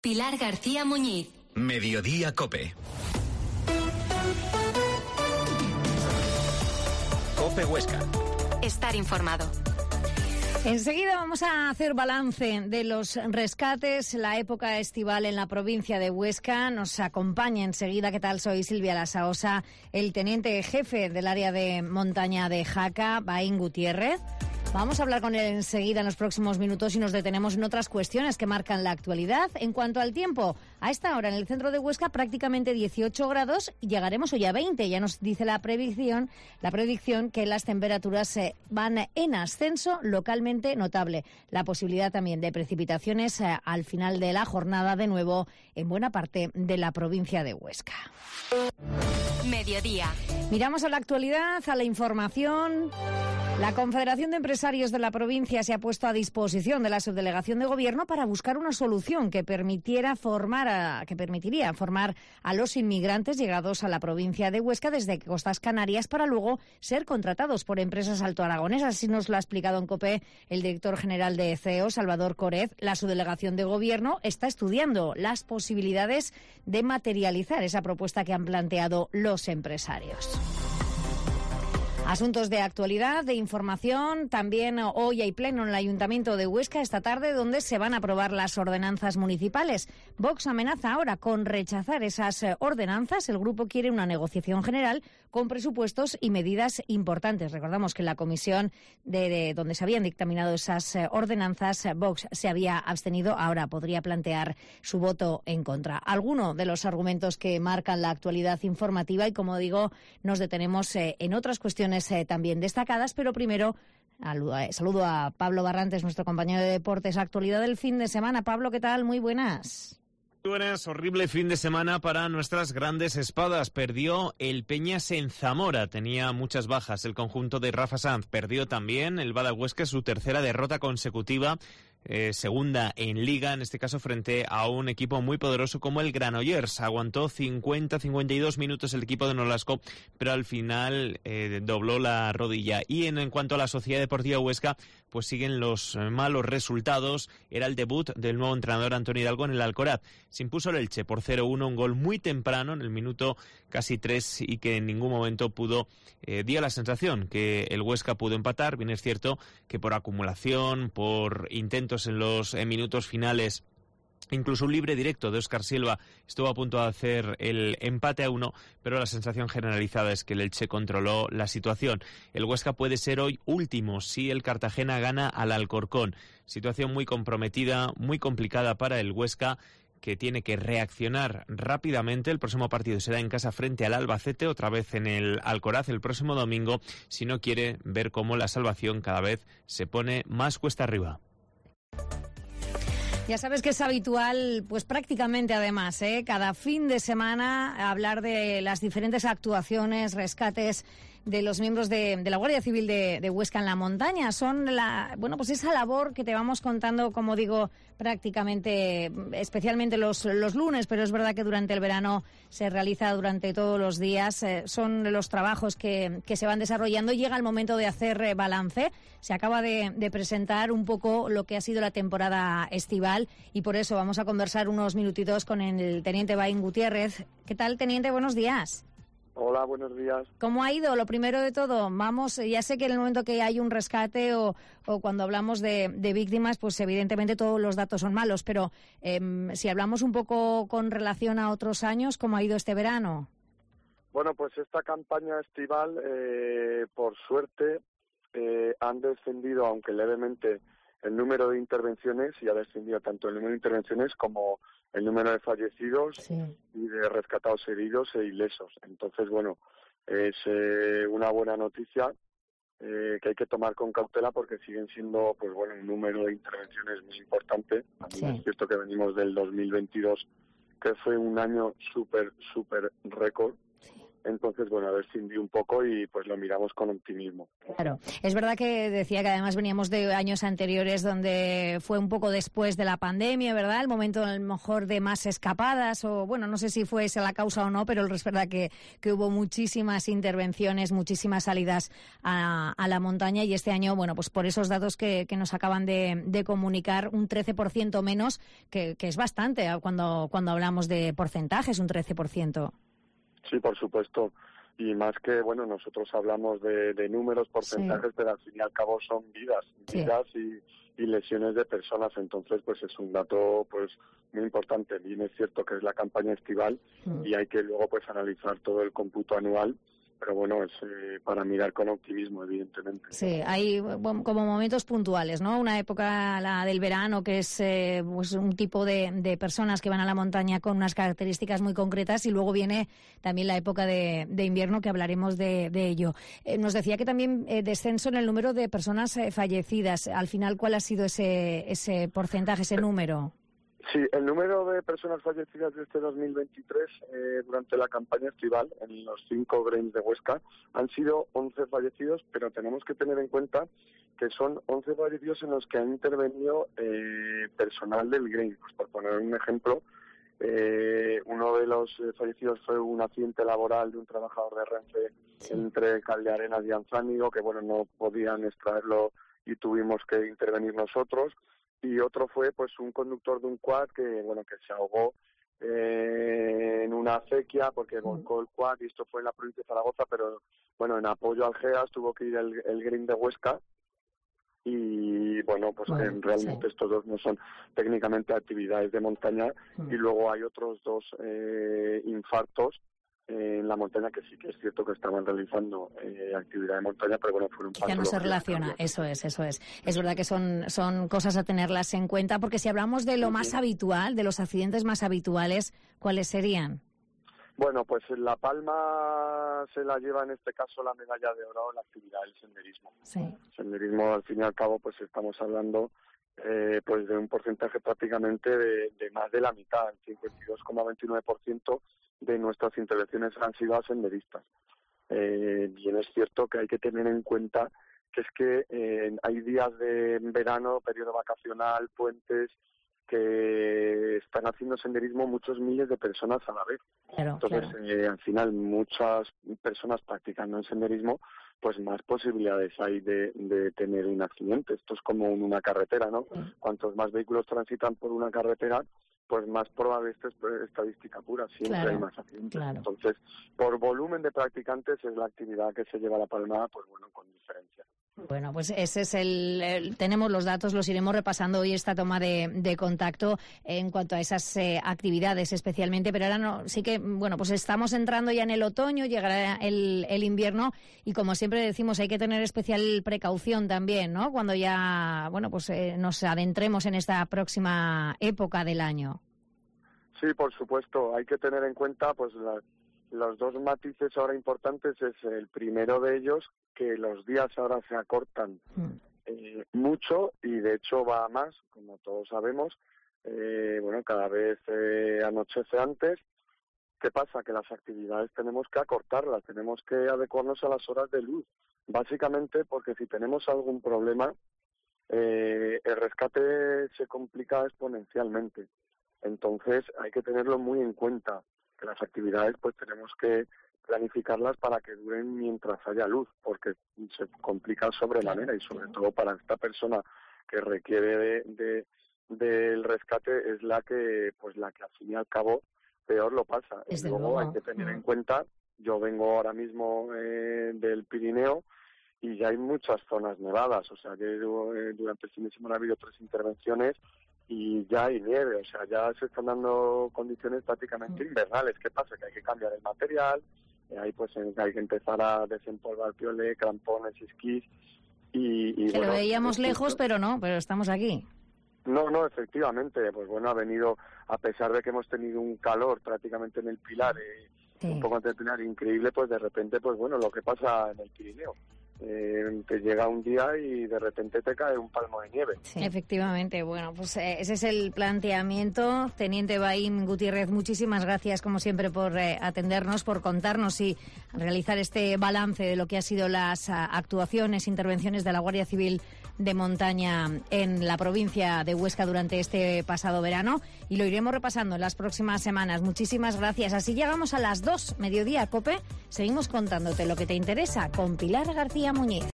Pilar García Muñiz. Mediodía COPE. COPE Huesca. Estar informado. Enseguida vamos a hacer balance de los rescates, la época estival en la provincia de Huesca. Nos acompaña enseguida, ¿qué tal? Soy Silvia Lasaosa, el teniente jefe del área de montaña de Jaca, Baín Gutiérrez. Vamos a hablar con él enseguida en los próximos minutos y nos detenemos en otras cuestiones que marcan la actualidad. En cuanto al tiempo, a esta hora en el centro de Huesca prácticamente 18 grados y llegaremos hoy a 20. Ya nos dice la predicción que las temperaturas van en ascenso localmente notable. La posibilidad también de precipitaciones al final de la jornada de nuevo en buena parte de la provincia de Huesca. Mediodía. Miramos a la actualidad, a la información. La Confederación de Empresarios de la provincia se ha puesto a disposición de la subdelegación de gobierno para buscar una solución que permitiría formar a los inmigrantes llegados a la provincia de Huesca desde Costas Canarias para luego ser contratados por empresas altoaragonesas. Así nos lo ha explicado en COPE el director general de CEO, Salvador Corez. La subdelegación de gobierno está estudiando las posibilidades de materializar esa propuesta que han planteado los empresarios. Asuntos de actualidad, de información. También hoy hay pleno en el Ayuntamiento de Huesca esta tarde donde se van a aprobar las ordenanzas municipales. Vox amenaza ahora con rechazar esas ordenanzas. El grupo quiere una negociación general con presupuestos y medidas importantes. Recordamos que en la comisión de donde se habían dictaminado esas ordenanzas, Vox se había abstenido. Ahora podría plantear su voto en contra. Alguno de los argumentos que marcan la actualidad informativa y, como digo, nos detenemos en otras cuestiones también destacadas, pero primero saludo a Pablo Barrantes, nuestro compañero de deportes. Actualidad del fin de semana. Pablo, ¿qué tal? Muy buenas. Buenas, horrible fin de semana para nuestras grandes espadas. Perdió el Peñas en Zamora, tenía muchas bajas. El conjunto de Rafa Sanz perdió también. El Bada Huesca, su tercera derrota consecutiva. Segunda en Liga, en este caso frente a un equipo muy poderoso como el Granollers. Aguantó 50-52 minutos el equipo de Nolasco, pero al final dobló la rodilla. Y en cuanto a la Sociedad Deportiva Huesca, pues siguen los malos resultados. Era el debut del nuevo entrenador Antonio Hidalgo en el Alcoraz. Se impuso el Elche por 0-1, un gol muy temprano, en el minuto casi 3, y que en ningún momento dio la sensación que el Huesca pudo empatar. Bien es cierto que por acumulación, por intentos en los minutos finales, incluso un libre directo de Óscar Silva estuvo a punto de hacer el empate a 1, pero la sensación generalizada es que el Elche controló la situación. El Huesca puede ser hoy último si el Cartagena gana al Alcorcón. Situación muy comprometida, muy complicada para el Huesca, que tiene que reaccionar rápidamente. El próximo partido será en casa frente al Albacete, otra vez en el Alcoraz el próximo domingo, si no quiere ver cómo la salvación cada vez se pone más cuesta arriba. Ya sabes que es habitual, pues prácticamente además, cada fin de semana hablar de las diferentes actuaciones, rescates de los miembros de la Guardia Civil de Huesca en la montaña. Son pues esa labor que te vamos contando, como digo, prácticamente, especialmente los lunes, pero es verdad que durante el verano se realiza durante todos los días. Son los trabajos que se van desarrollando y llega el momento de hacer balance. Se acaba de presentar un poco lo que ha sido la temporada estival y por eso vamos a conversar unos minutitos con el teniente Baín Gutiérrez. ¿Qué tal, teniente? Buenos días. Hola, buenos días. ¿Cómo ha ido? Lo primero de todo, ya sé que en el momento que hay un rescate o cuando hablamos de víctimas, pues evidentemente todos los datos son malos, pero si hablamos un poco con relación a otros años, ¿cómo ha ido este verano? Bueno, pues esta campaña estival, por suerte, han descendido, aunque levemente, el número de intervenciones, y ha descendido tanto el número de intervenciones como el número de fallecidos y de rescatados heridos e ilesos. Entonces, bueno, es una buena noticia que hay que tomar con cautela porque siguen siendo, pues bueno, un número de intervenciones muy importante. También es cierto que venimos del 2022, que fue un año súper récord. Entonces, bueno, descendí un poco y pues lo miramos con optimismo. Claro, es verdad que decía que además veníamos de años anteriores donde fue un poco después de la pandemia, ¿verdad? El momento a lo mejor de más escapadas o, bueno, no sé si fue esa la causa o no, pero es verdad que hubo muchísimas intervenciones, muchísimas salidas a la montaña y este año, bueno, pues por esos datos que nos acaban de comunicar, un 13% menos, que es bastante cuando hablamos de porcentajes, un 13%. Sí, por supuesto. Y más que, bueno, nosotros hablamos de números, porcentajes, pero al fin y al cabo son vidas y lesiones de personas. Entonces, pues es un dato pues muy importante. Bien es cierto que es la campaña estival y hay que luego pues analizar todo el cómputo anual. Pero bueno, es para mirar con optimismo, evidentemente. Sí, hay como momentos puntuales, ¿no? Una época, la del verano, que es pues un tipo de personas que van a la montaña con unas características muy concretas, y luego viene también la época de invierno, que hablaremos de ello. Nos decía que también descenso en el número de personas fallecidas. Al final, ¿cuál ha sido ese porcentaje, ese número? Sí, el número de personas fallecidas de este 2023 durante la campaña estival en los 5 Grains de Huesca han sido 11 fallecidos, pero tenemos que tener en cuenta que son 11 fallecidos en los que han intervenido personal del Grain. Pues por poner un ejemplo, uno de los fallecidos fue un accidente laboral de un trabajador de Renfe entre Caldearenas y Anzánigo, que bueno, no podían extraerlo y tuvimos que intervenir nosotros. Y otro fue pues un conductor de un quad que se ahogó en una acequia porque volcó el quad, y esto fue en la provincia de Zaragoza, pero bueno, en apoyo al GEAS tuvo que ir el Grain de Huesca. Y bueno, pues que realmente estos dos no son técnicamente actividades de montaña. Y luego hay otros 2 infartos en la montaña que sí que es cierto que estaban realizando actividad de montaña, pero bueno, fueron quizá no se relaciona, eso es. Es verdad que son cosas a tenerlas en cuenta, porque si hablamos de lo más habitual, de los accidentes más habituales, ¿cuáles serían? Bueno, pues La Palma se la lleva en este caso la medalla de oro la actividad del senderismo. Sí. El senderismo, al fin y al cabo, pues estamos hablando pues de un porcentaje prácticamente de más de la mitad, el 52,29% de nuestras intervenciones han sido a senderistas. Bien es cierto que hay que tener en cuenta que es que hay días de verano, periodo vacacional, puentes, que están haciendo senderismo muchos miles de personas a la vez. Entonces, al final, muchas personas practicando el senderismo, pues más posibilidades hay de tener un accidente. Esto es como en una carretera, ¿no? Cuantos más vehículos transitan por una carretera, pues más probable es estadística pura, siempre hay más accidentes. Entonces, por volumen de practicantes es la actividad que se lleva a La Palma, pues bueno, con diferencia. Bueno, pues ese es tenemos los datos, los iremos repasando hoy, esta toma de contacto en cuanto a esas actividades especialmente, pero ahora sí que, bueno, pues estamos entrando ya en el otoño, llegará el invierno y como siempre decimos, hay que tener especial precaución también, ¿no? Cuando ya, bueno, pues nos adentremos en esta próxima época del año. Sí, por supuesto, hay que tener en cuenta pues los 2 matices ahora importantes. Es el primero de ellos, que los días ahora se acortan mucho y de hecho va a más, como todos sabemos. Cada vez anochece antes. ¿Qué pasa? Que las actividades tenemos que acortarlas, tenemos que adecuarnos a las horas de luz, básicamente porque si tenemos algún problema, el rescate se complica exponencialmente. Entonces hay que tenerlo muy en cuenta, que las actividades pues tenemos que planificarlas para que duren mientras haya luz, porque se complica sobremanera y sobre todo para esta persona que requiere del rescate es la que al fin y al cabo peor lo pasa. Y luego hay que tener en cuenta, yo vengo ahora mismo del Pirineo y ya hay muchas zonas nevadas, o sea que durante el fin de semana ha habido 3 intervenciones y ya hay nieve, o sea, ya se están dando condiciones prácticamente invernales. ¿Qué pasa? Que hay que cambiar el material, ahí pues hay que empezar a desempolvar piole, crampones, esquís y que lo veíamos lejos, pero estamos aquí. No, efectivamente, pues bueno, ha venido, a pesar de que hemos tenido un calor prácticamente en el Pilar, un poco antes del Pilar increíble, pues de repente, pues bueno, lo que pasa en el Pirineo. te llega un día y de repente te cae un palmo de nieve. Sí. Efectivamente, bueno, pues ese es el planteamiento. Teniente Baim Gutiérrez, muchísimas gracias como siempre por atendernos, por contarnos y realizar este balance de lo que ha sido las actuaciones, intervenciones de la Guardia Civil de Montaña en la provincia de Huesca durante este pasado verano, y lo iremos repasando en las próximas semanas. Muchísimas gracias. Así llegamos a las 2, mediodía, COPE. Seguimos contándote lo que te interesa con Pilar García Muñiz.